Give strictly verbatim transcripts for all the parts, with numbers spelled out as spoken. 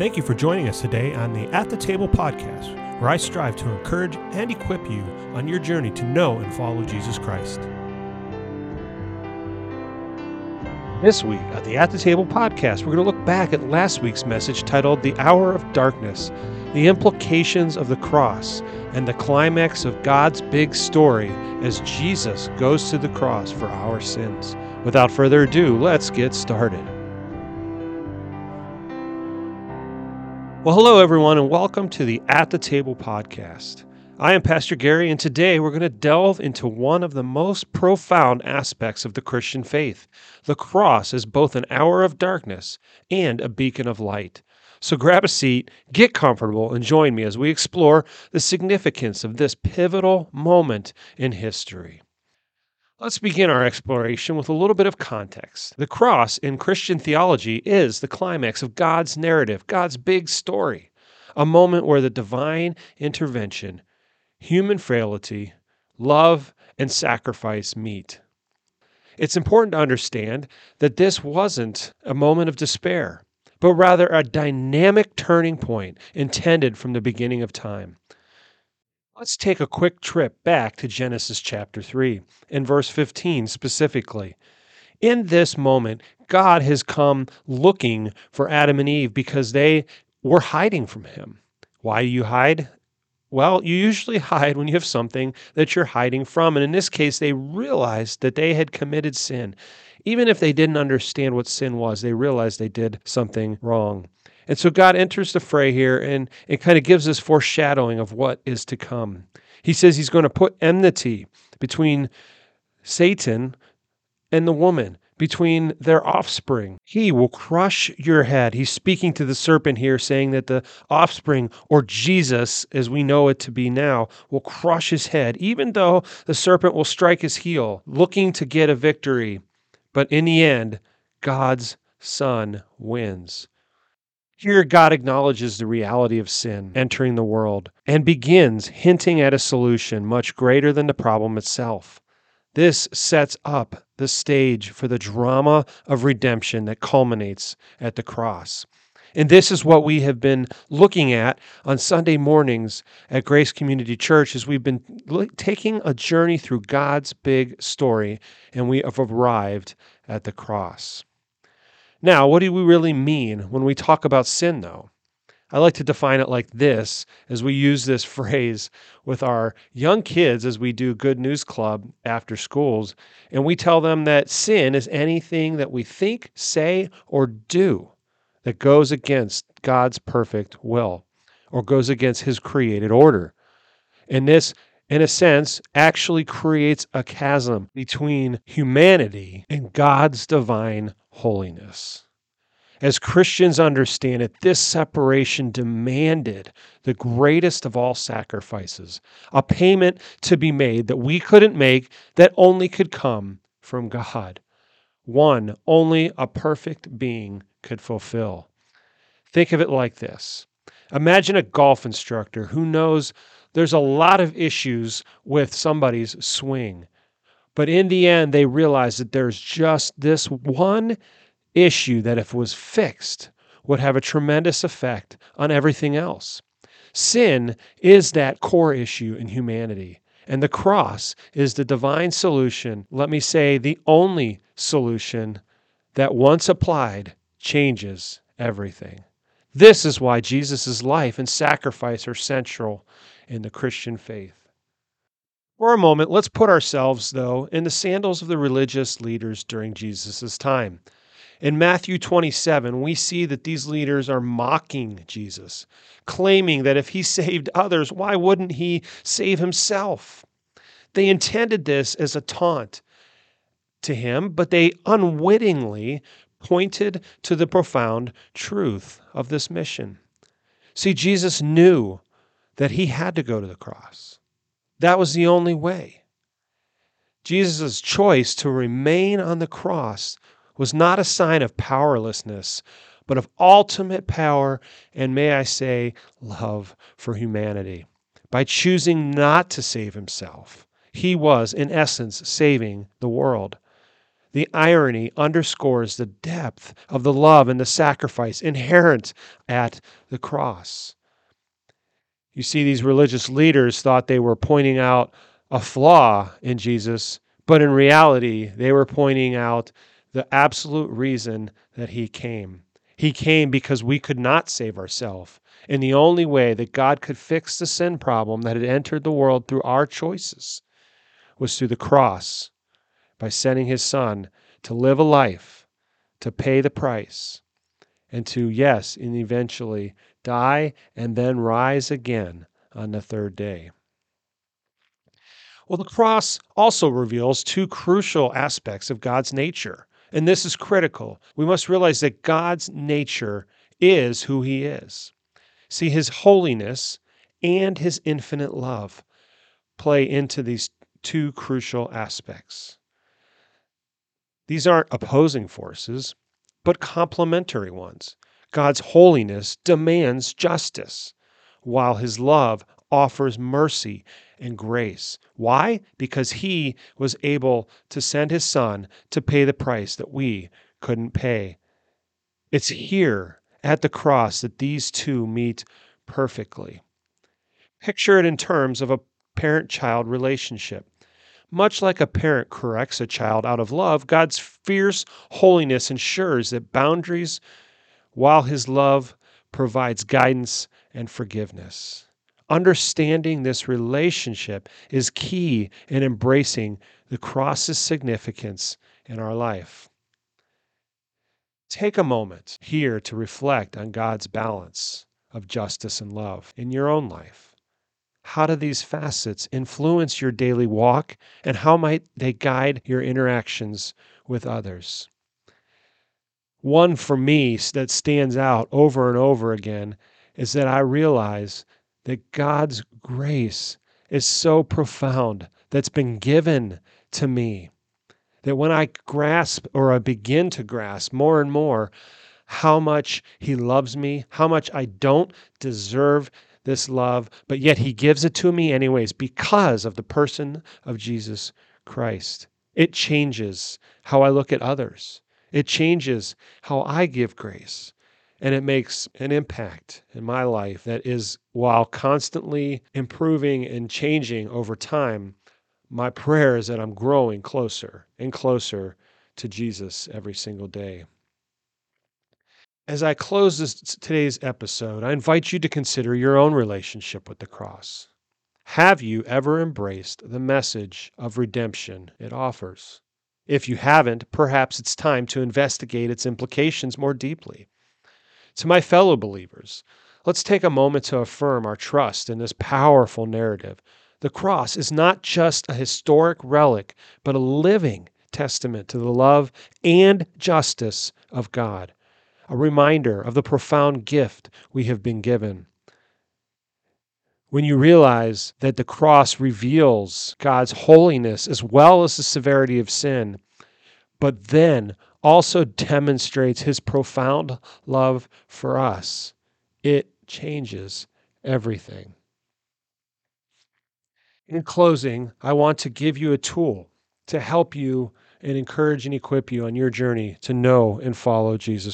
Thank you for joining us today on the At the Table podcast, where I strive to encourage and equip you on your journey to know and follow Jesus Christ. This week on the At the Table podcast, we're going to look back at last week's message titled The Hour of Darkness, the implications of the cross, and the climax of God's big story as Jesus goes to the cross for our sins. Without further ado, let's get started. Well, hello, everyone, and welcome to the At the Table podcast. I am Pastor Gary, and today we're going to delve into one of the most profound aspects of the Christian faith, the cross as both an hour of darkness and a beacon of light. So grab a seat, get comfortable, and join me as we explore the significance of this pivotal moment in history. Let's begin our exploration with a little bit of context. The cross in Christian theology is the climax of God's narrative, God's big story, a moment where the divine intervention, human frailty, love, and sacrifice meet. It's important to understand that this wasn't a moment of despair, but rather a dynamic turning point intended from the beginning of time. Let's take a quick trip back to Genesis chapter three, in verse fifteen specifically. In this moment, God has come looking for Adam and Eve because they were hiding from him. Why do you hide? Well, you usually hide when you have something that you're hiding from. And in this case, they realized that they had committed sin. Even if they didn't understand what sin was, they realized they did something wrong. And so God enters the fray here, and it kind of gives us foreshadowing of what is to come. He says he's going to put enmity between Satan and the woman, between their offspring. He will crush your head. He's speaking to the serpent here, saying that the offspring, or Jesus, as we know it to be now, will crush his head, even though the serpent will strike his heel, looking to get a victory. But in the end, God's Son wins. Here, God acknowledges the reality of sin entering the world and begins hinting at a solution much greater than the problem itself. This sets up the stage for the drama of redemption that culminates at the cross. And this is what we have been looking at on Sunday mornings at Grace Community Church as we've been taking a journey through God's big story, and we have arrived at the cross. Now, what do we really mean when we talk about sin, though? I like to define it like this as we use this phrase with our young kids as we do Good News Club after schools, and we tell them that sin is anything that we think, say, or do that goes against God's perfect will or goes against his created order. And this, in a sense, actually creates a chasm between humanity and God's divine holiness. As Christians understand it, this separation demanded the greatest of all sacrifices, a payment to be made that we couldn't make, that only could come from God, one only a perfect being could fulfill. Think of it like this. Imagine a golf instructor who knows there's a lot of issues with somebody's swing, but in the end, they realize that there's just this one issue that, if it was fixed, would have a tremendous effect on everything else. Sin is that core issue in humanity, and the cross is the divine solution, let me say the only solution that, once applied, changes everything. This is why Jesus' life and sacrifice are central in the Christian faith. For a moment, let's put ourselves, though, in the sandals of the religious leaders during Jesus' time. In Matthew twenty-seven, we see that these leaders are mocking Jesus, claiming that if he saved others, why wouldn't he save himself? They intended this as a taunt to him, but they unwittingly pointed to the profound truth of this mission. See, Jesus knew that he had to go to the cross. That was the only way. Jesus' choice to remain on the cross was not a sign of powerlessness, but of ultimate power and, may I say, love for humanity. By choosing not to save himself, he was, in essence, saving the world. The irony underscores the depth of the love and the sacrifice inherent at the cross. You see, these religious leaders thought they were pointing out a flaw in Jesus, but in reality, they were pointing out the absolute reason that he came. He came because we could not save ourselves. And the only way that God could fix the sin problem that had entered the world through our choices was through the cross, by sending his son to live a life, to pay the price, and to, yes, and eventually die and then rise again on the third day. Well, the cross also reveals two crucial aspects of God's nature, and this is critical. We must realize that God's nature is who he is. See, his holiness and his infinite love play into these two crucial aspects. These aren't opposing forces, but complementary ones. God's holiness demands justice, while his love offers mercy and grace. Why? Because he was able to send his son to pay the price that we couldn't pay. It's here at the cross that these two meet perfectly. Picture it in terms of a parent-child relationship. Much like a parent corrects a child out of love, God's fierce holiness ensures that boundaries, while his love provides guidance and forgiveness. Understanding this relationship is key in embracing the cross's significance in our life. Take a moment here to reflect on God's balance of justice and love in your own life. How do these facets influence your daily walk, and how might they guide your interactions with others? One for me that stands out over and over again is that I realize that God's grace is so profound that's been given to me, that when I grasp or I begin to grasp more and more how much he loves me, how much I don't deserve this love, but yet he gives it to me anyways because of the person of Jesus Christ. It changes how I look at others. It changes how I give grace. And it makes an impact in my life that is, while constantly improving and changing over time, my prayer is that I'm growing closer and closer to Jesus every single day. As I close this today's episode, I invite you to consider your own relationship with the cross. Have you ever embraced the message of redemption it offers? If you haven't, perhaps it's time to investigate its implications more deeply. To my fellow believers, let's take a moment to affirm our trust in this powerful narrative. The cross is not just a historic relic, but a living testament to the love and justice of God. A reminder of the profound gift we have been given. When you realize that the cross reveals God's holiness as well as the severity of sin, but then also demonstrates his profound love for us, it changes everything. In closing, I want to give you a tool to help you and encourage and equip you on your journey to know and follow Jesus.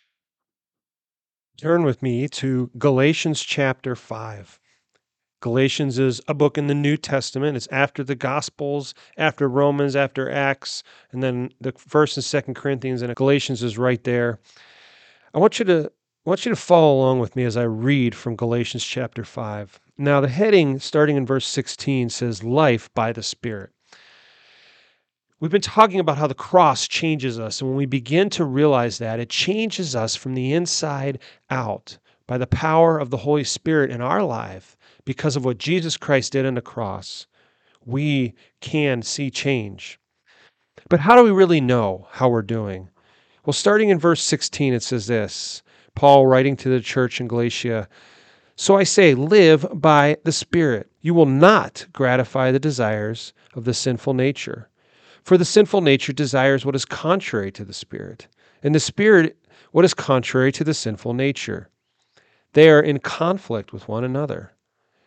Turn with me to Galatians chapter five. Galatians is a book in the New Testament. It's after the Gospels, after Romans, after Acts, and then the First and Second Corinthians, and Galatians is right there. I want you to I want you to follow along with me as I read from Galatians chapter five. Now, the heading, starting in verse sixteen, says, Life by the Spirit. We've been talking about how the cross changes us, and when we begin to realize that, it changes us from the inside out by the power of the Holy Spirit in our life. Because of what Jesus Christ did on the cross, we can see change. But how do we really know how we're doing? Well, starting in verse sixteen, it says this, Paul writing to the church in Galatia, So I say, live by the Spirit. You will not gratify the desires of the sinful nature. For the sinful nature desires what is contrary to the Spirit, and the Spirit what is contrary to the sinful nature. They are in conflict with one another,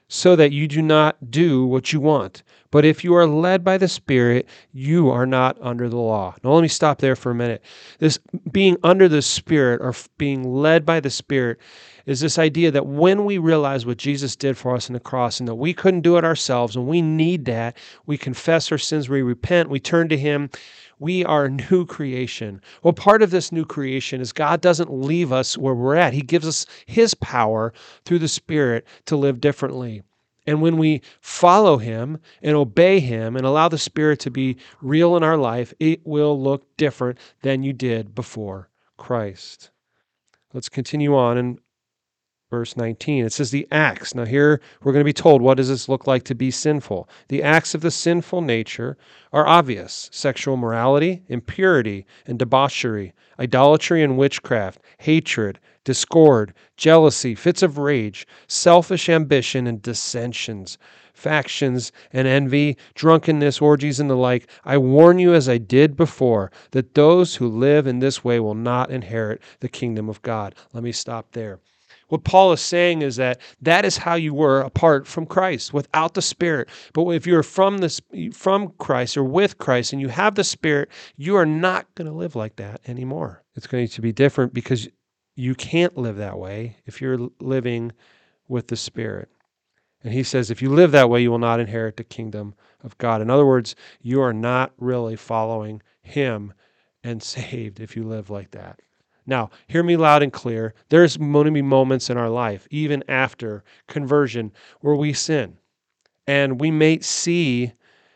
so that you do not do what you want. But if you are led by the Spirit, you are not under the law. Now, let me stop there for a minute. This being under the Spirit or being led by the Spirit is this idea that when we realize what Jesus did for us on the cross and that we couldn't do it ourselves and we need that, we confess our sins, we repent, we turn to Him, we are a new creation. Well, part of this new creation is God doesn't leave us where we're at. He gives us His power through the Spirit to live differently. And when we follow Him and obey Him and allow the Spirit to be real in our life, it will look different than you did before Christ. Let's continue on in verse nineteen. It says the acts. Now here we're going to be told, what does this look like to be sinful? The acts of the sinful nature are obvious: sexual morality, impurity and debauchery, idolatry and witchcraft, hatred, discord, jealousy, fits of rage, selfish ambition and dissensions, factions and envy, drunkenness, orgies, and the like. I warn you, as I did before, that those who live in this way will not inherit the kingdom of God. Let me stop there. What Paul is saying is that that is how you were apart from Christ, without the Spirit. But if you're from this, from Christ or with Christ and you have the Spirit, you are not going to live like that anymore. It's going to be different because you can't live that way if you're living with the Spirit. And he says, if you live that way, you will not inherit the kingdom of God. In other words, you are not really following Him and saved if you live like that. Now, hear me loud and clear. There's going to be moments in our life, even after conversion, where we sin. And we may see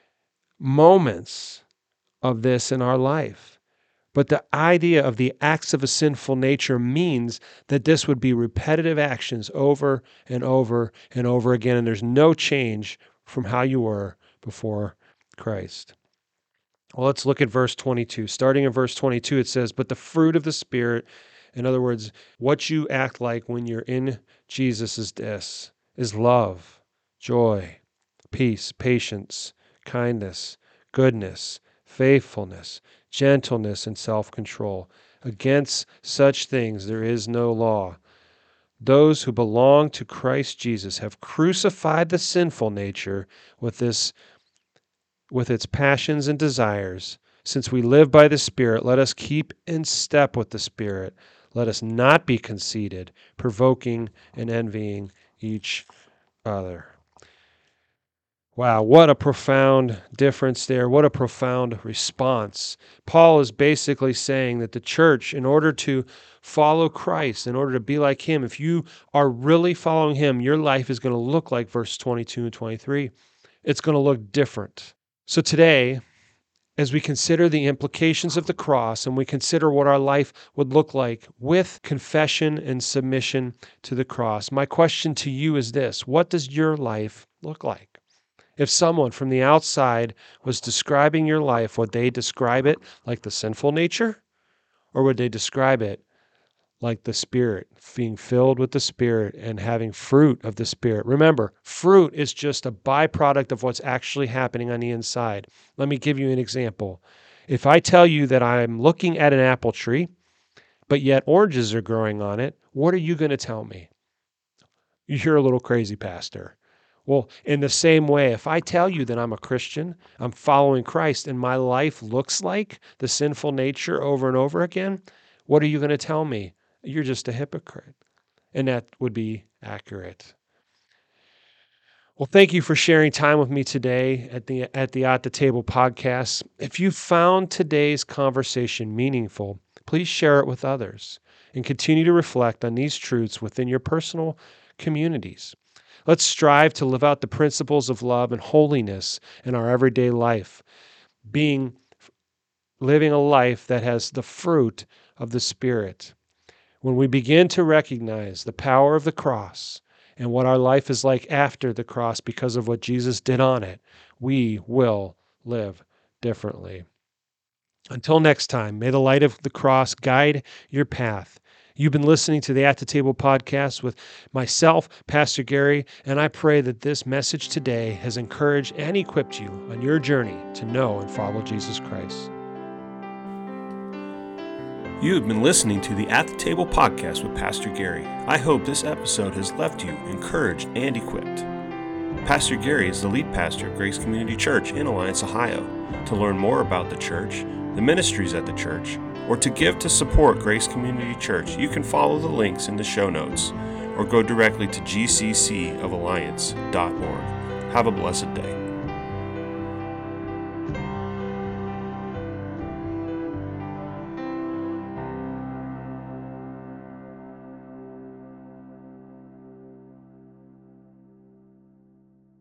moments of this in our life. But the idea of the acts of a sinful nature means that this would be repetitive actions over and over and over again, and there's no change from how you were before Christ. Well, let's look at verse twenty-two. Starting in verse twenty-two, it says, but the fruit of the Spirit, in other words, what you act like when you're in Jesus is this, is love, joy, peace, patience, kindness, goodness, faithfulness, gentleness, and self-control. Against such things there is no law. Those who belong to Christ Jesus have crucified the sinful nature with this with its passions and desires. Since we live by the Spirit, let us keep in step with the Spirit. Let us not be conceited, provoking and envying each other. Wow, what a profound difference there. What a profound response. Paul is basically saying that the church, in order to follow Christ, in order to be like Him, if you are really following Him, your life is going to look like verse twenty-two and twenty-three. It's going to look different. So today, as we consider the implications of the cross and we consider what our life would look like with confession and submission to the cross, my question to you is this: what does your life look like? If someone from the outside was describing your life, would they describe it like the sinful nature? Or would they describe it like the Spirit, being filled with the Spirit and having fruit of the Spirit? Remember, fruit is just a byproduct of what's actually happening on the inside. Let me give you an example. If I tell you that I'm looking at an apple tree, but yet oranges are growing on it, what are you going to tell me? You're a little crazy, Pastor. Well, in the same way, if I tell you that I'm a Christian, I'm following Christ, and my life looks like the sinful nature over and over again, what are you going to tell me? You're just a hypocrite. And that would be accurate. Well, thank you for sharing time with me today at the at the At the Table podcast. If you found today's conversation meaningful, please share it with others and continue to reflect on these truths within your personal communities. Let's strive to live out the principles of love and holiness in our everyday life, being living a life that has the fruit of the Spirit. When we begin to recognize the power of the cross and what our life is like after the cross because of what Jesus did on it, we will live differently. Until next time, may the light of the cross guide your path. You've been listening to the At the Table podcast with myself, Pastor Gary, and I pray that this message today has encouraged and equipped you on your journey to know and follow Jesus Christ. You have been listening to the At the Table podcast with Pastor Gary. I hope this episode has left you encouraged and equipped. Pastor Gary is the lead pastor of Grace Community Church in Alliance, Ohio. To learn more about the church, the ministries at the church, or to give to support Grace Community Church, you can follow the links in the show notes or go directly to g c c of alliance dot org. Have a blessed day.